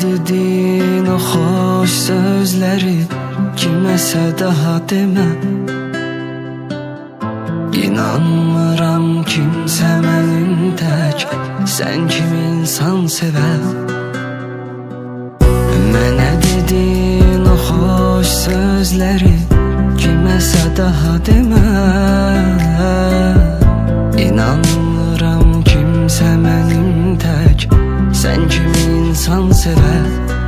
dedin o xoş sözləri kiməsə daha demə. İnanmıram kimsə mənim tək sən kimi insan sevər. Mənə dedin o xoş sözləri kiməsə daha demə. İnanmıram kimsə mənim tək sən kimi insan sevər.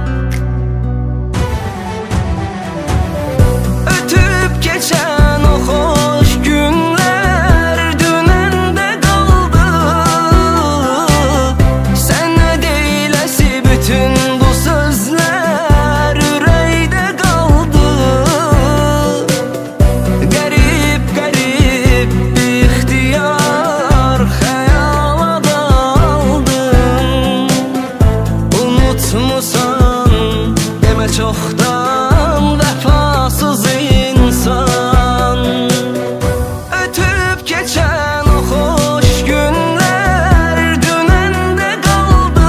Ötüb keçən o xoş günlər dünəndə qaldı. Sənə deyiləsi bütün bu sözlər ürəkdə qaldı. Qərib, qərib ixtiyar xəyala daldım. Unutmusan demə çoxdan vəfasız insan. Ötüb keçən o xoş günlər dünəndə qaldı.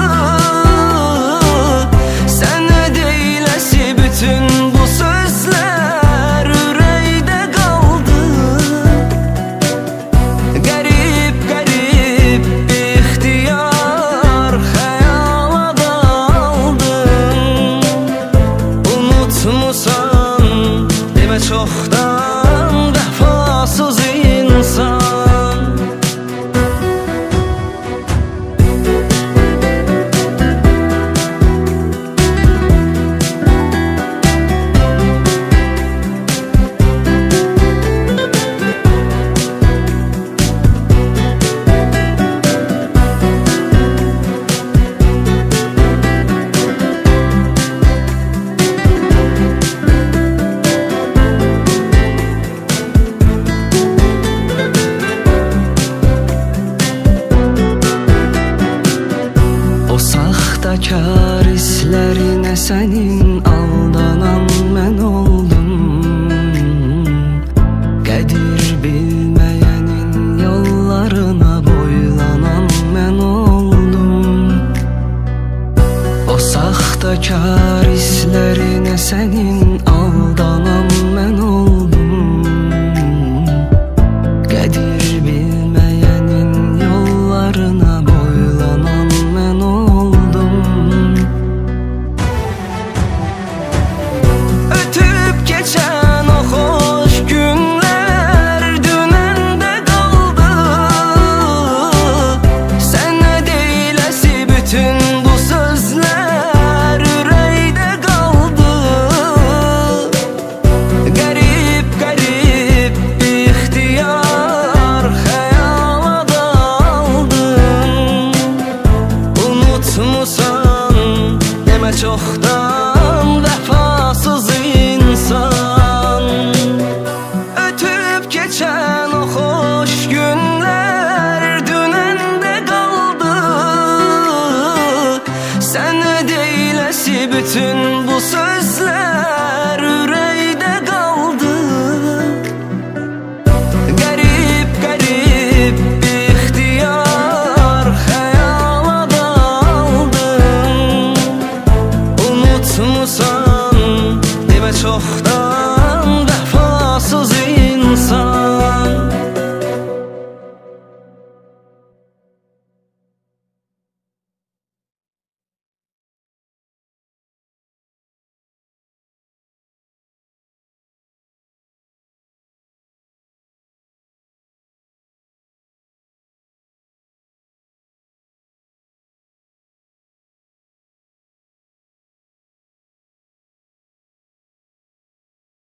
Sənə deyiləsi bütün bu sözlər ürəkdə qaldı. Qərib, qərib ixtiyar xəyala daldım. Unutmusan demə çoxdan vəfasız insan. Saxtakar hislərinə sənin aldanan mən oldum. Qədir bilməyənin yollarına boylanan mən oldum. O saxtakar hislərinə sənin aldanan mən oldum. Qədir bilməyənin yollarına boylanan mən oldum. Ötüb keçən o xoş günlər dünəndə qaldı. Sənə deyiləsi bütün bu sözlər ürəkdə qaldı. Qərib, qərib ixtiyar xəyala daldım. Unutmusan demə çoxdan vəfasız insan. Ötüb keçən o xoş günlər dünəndə qaldı. Sənə deyiləsi bütün bu sözlər ürəkdə qaldı. Qərib, qərib ixtiyar xəyala daldım. Unutmusan demə çoxdan